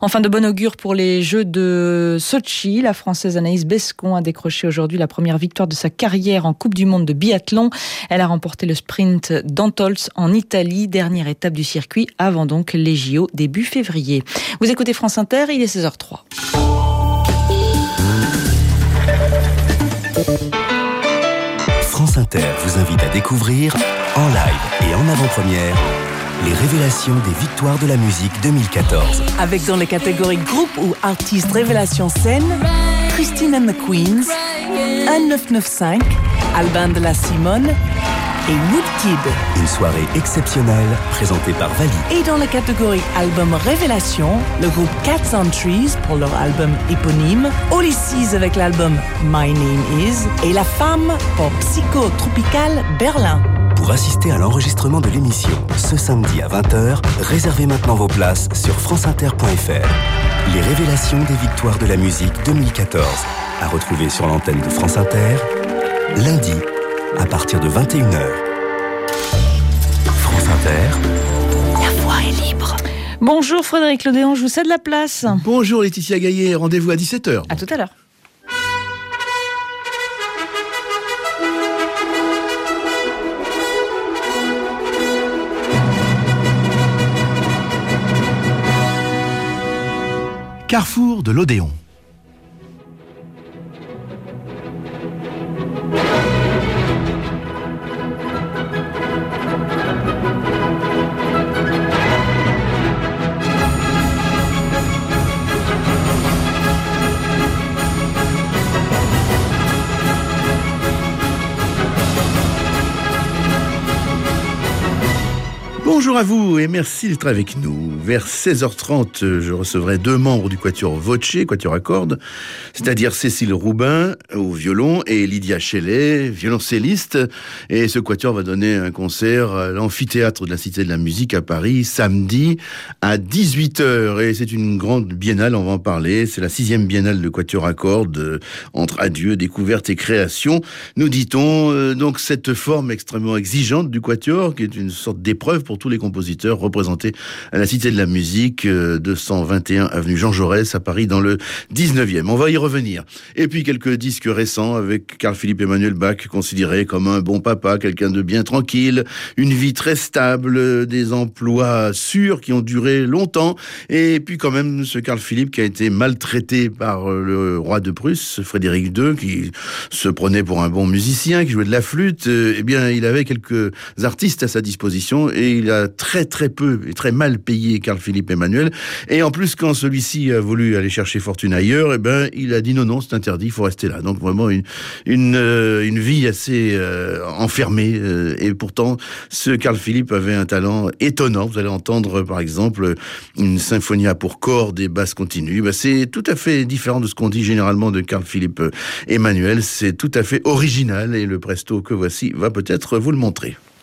Enfin, de bon augure pour les Jeux de Sochi. La Française Anaïs Bescon a décroché aujourd'hui la première victoire de sa carrière en Coupe du Monde de biathlon. Elle a remporté le sprint d'Antols en Italie, dernière étape du circuit avant donc les JO début février. Vous écoutez France Inter, il est 16h03. France Inter vous invite à découvrir en live et en avant-première les révélations des victoires de la musique 2014. Avec dans les catégories groupe ou artiste révélation scène, Christine and the Queens, 1995, Albin de la Simone et Woodkid. Une soirée exceptionnelle présentée par Vali. Et dans la catégorie album révélation, le groupe Cats on Trees pour leur album éponyme, Ulysses avec l'album My Name Is et La Femme pour Psycho Tropical Berlin. Pour assister à l'enregistrement de l'émission ce samedi à 20h, réservez maintenant vos places sur franceinter.fr. Les révélations des victoires de la musique 2014. À retrouver sur l'antenne de France Inter, lundi, à partir de 21h. France Inter. La voix est libre. Bonjour Frédéric Lodéon, je vous cède la place. Bonjour Laetitia Gaillet, rendez-vous à 17h. À tout à l'heure. Carrefour de l'Odéon. Bonjour à vous et merci d'être avec nous. Vers 16h30, je recevrai 2 membres du Quatuor Voce, Quatuor à cordes, c'est-à-dire Cécile Roubin au violon et Lydia Chellet, violoncelliste. Et ce Quatuor va donner un concert à l'amphithéâtre de la Cité de la Musique à Paris, samedi à 18h. Et c'est une grande biennale, on va en parler. C'est la 6e biennale de Quatuor à cordes, entre adieu, découverte et création. Nous dit-on, donc cette forme extrêmement exigeante du Quatuor, qui est une sorte d'épreuve pour tous les compositeurs représentés à la Cité de la Musique, 221 avenue Jean Jaurès à Paris dans le 19e. On va y revenir. Et puis quelques disques récents avec Carl-Philippe Emmanuel Bach, considéré comme un bon papa, quelqu'un de bien tranquille, une vie très stable, des emplois sûrs qui ont duré longtemps. Et puis quand même ce Carl-Philippe qui a été maltraité par le roi de Prusse, Frédéric II, qui se prenait pour un bon musicien, qui jouait de la flûte. Eh bien, il avait quelques artistes à sa disposition et il a très peu et très mal payé Carl-Philippe Emmanuel. Et en plus, quand celui-ci a voulu aller chercher fortune ailleurs, eh ben, il a dit non, c'est interdit, il faut rester là. Donc vraiment une vie assez enfermée. Et pourtant, ce Carl-Philippe avait un talent étonnant. Vous allez entendre, par exemple, une symphonia pour cordes et basse continue. Ben, c'est tout à fait différent de ce qu'on dit généralement de Carl-Philippe Emmanuel. C'est tout à fait original et le presto que voici va peut-être vous le montrer.